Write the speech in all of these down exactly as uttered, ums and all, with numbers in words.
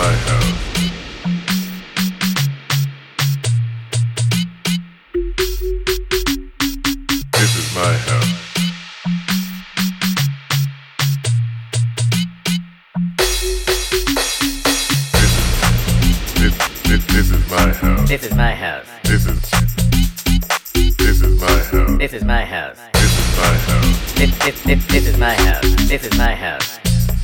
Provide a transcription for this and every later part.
my house. This is my house. This, this, this is my house. This is my house. This is this is my house. This is my house. This is my house. This this this this is my house. This is my house.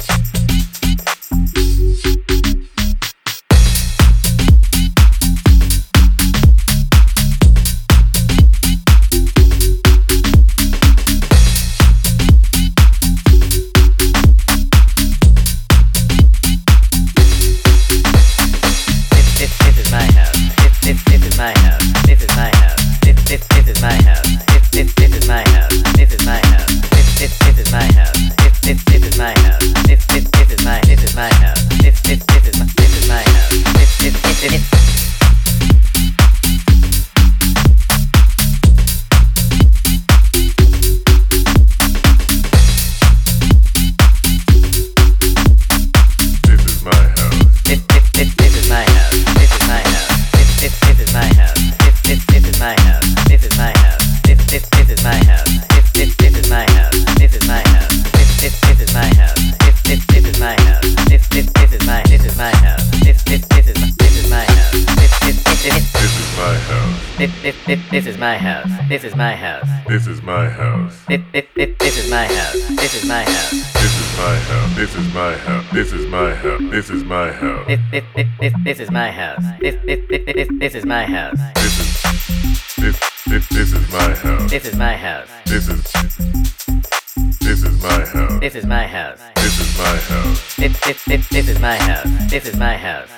This is my house. This is my house. This is my house. This this this is my house. This is my house. This is my house. This is my house. This is my house. This is my house. This this this this is my house. This this this this is my house. This is this this this is my house. This is my house. This is this is my house. This is my house. This is my house. This this this this is my house. This is my house.